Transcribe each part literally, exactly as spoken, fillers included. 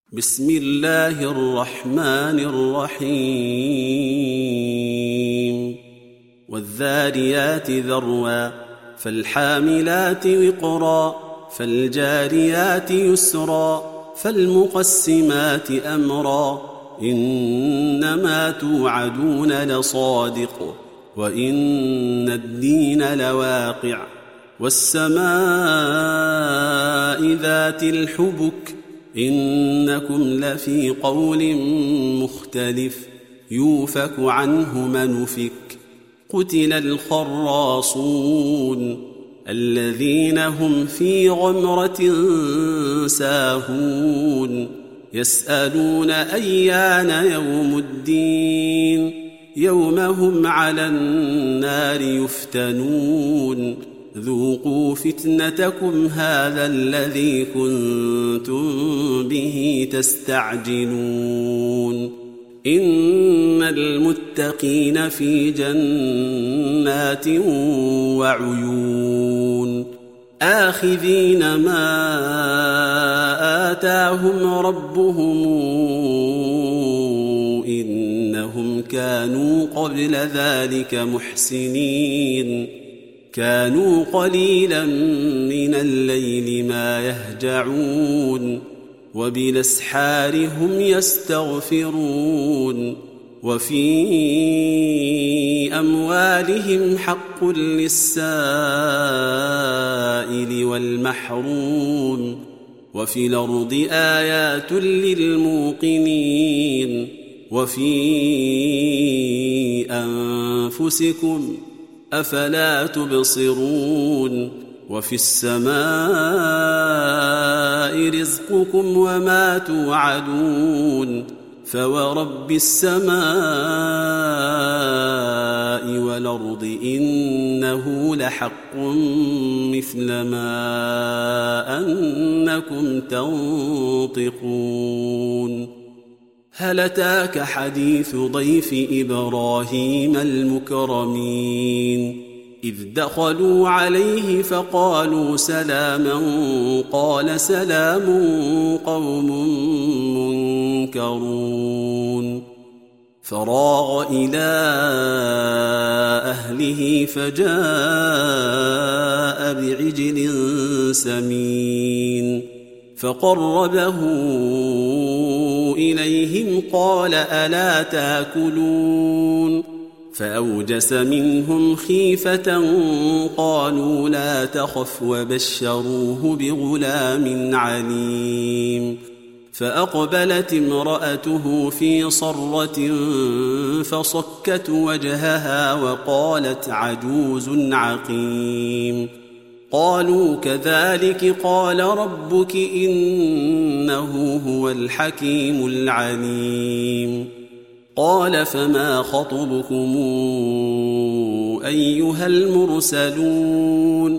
بسم الله الرحمن الرحيم والذاريات ذروا فالحاملات وقرا فالجاريات يسرا فالمقسمات أمرا إنما توعدون لصادق وإن الدين لواقع والسماء ذات الحبك إنكم لفي قول مختلف يوفك عنه من أفك قتل الخراصون الذين هم في غمرة ساهون يسألون أيان يوم الدين يوم هم على النار يفتنون ذوقوا فتنتكم هذا الذي كنتم به تستعجلون إن المتقين في جنات وعيون آخذين ما آتاهم ربهم إنهم كانوا قبل ذلك محسنين كانوا قليلا من الليل ما يهجعون وبالأسحار هم يستغفرون وفي أموالهم حق للسائل والمحروم وفي الأرض آيات للموقنين وفي أنفسكم أفلا تبصرون وفي السماء رزقكم وما توعدون فورب السماء والأرض إنه لحق مثل ما أنكم تنطقون هل أتاك حديث ضيف إبراهيم المكرمين إذ دخلوا عليه فقالوا سلاما قال سلام قوم منكرون فراغ إلى أهله فجاء بعجل سمين فقربه إليهم قال ألا تاكلون فأوجس منهم خيفة قالوا لا تخف وبشروه بغلام عليم فأقبلت امرأته في صرة فصكت وجهها وقالت عجوز عقيم قالوا كذلك قال ربك إنه هو الحكيم العليم قال فما خطبكم أيها المرسلون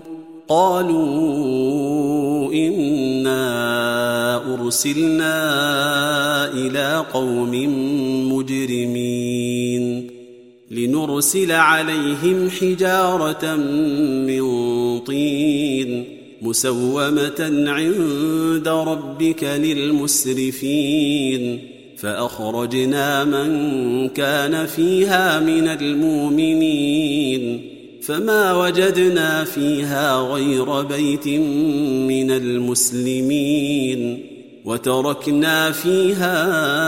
قالوا إنا أرسلنا إلى قوم مجرمين لنرسل عليهم حجارة من طين مسومة عند ربك للمسرفين فأخرجنا من كان فيها من المؤمنين فما وجدنا فيها غير بيت من المسلمين وتركنا فيها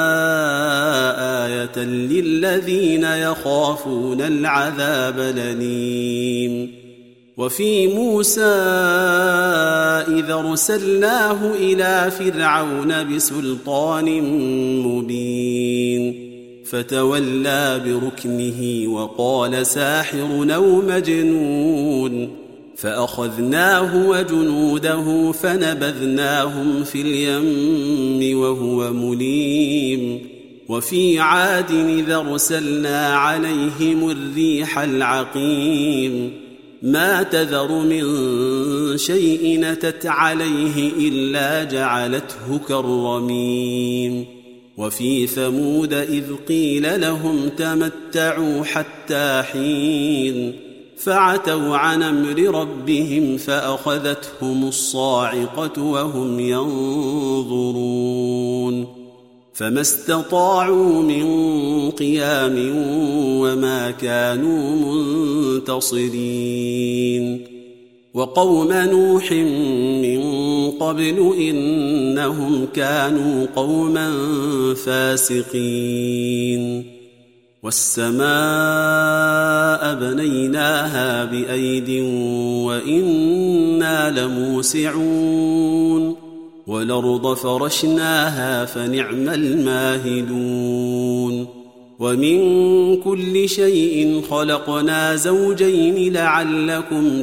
آية للذين يخافون العذاب الأليم وفي موسى إذا أرسلناه إلى فرعون بسلطان مبين فتولى بركنه وقال ساحر أو مجنون فأخذناه وجنوده فنبذناهم في اليم وهو مليم وفي عاد إذا أرسلنا عليهم الريح العقيم ما تذر من شيء أتت عليه إلا جعلته كالرميم وفي ثمود إذ قيل لهم تمتعوا حتى حين فعتوا عن أمر ربهم فأخذتهم الصاعقة وهم ينظرون فما استطاعوا من قيام وما كانوا منتصرين وقوم نوح من قبل إنهم كانوا قوما فاسقين والسماء بنيناها بأيد وإنا لموسعون والأرض فرشناها فنعم الماهدون ومن كل شيء خلقنا زوجين لعلكم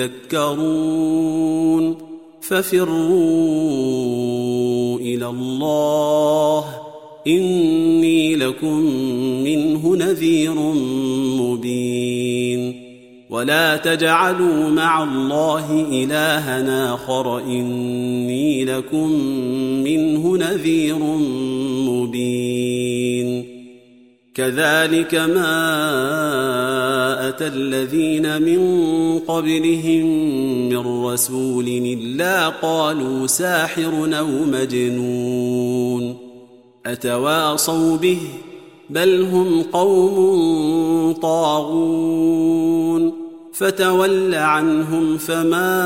تذكرون ففروا إلى الله إني لكم منه نذير مبين ولا تجعلوا مع الله إلهًا آخر إني لكم منه نذير مبين كذلك ما أتى الذين من قبلهم من رسول إلا قالوا ساحر أو مجنون أتواصوا به بل هم قوم طاغون فتول عنهم فما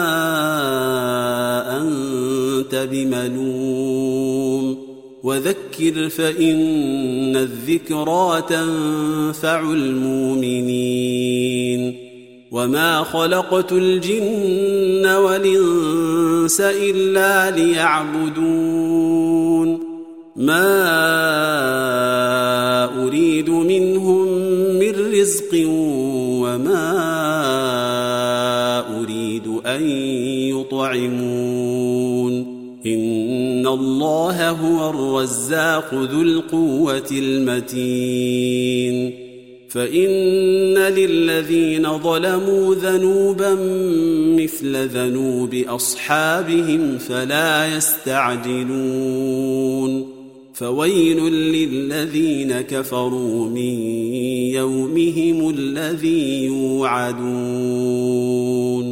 أنت بملوم وذكر فإن الذكرى تنفع المؤمنين وما خلقت الجن والإنس إلا ليعبدون ما أريد منهم من رزق وما أريد أن يطعمون إن الله هو الرزاق ذو القوة المتين فإن للذين ظلموا ذنوبا مثل ذنوب أصحابهم فلا يستعجلون فويل للذين كفروا من يومهم الذي يوعدون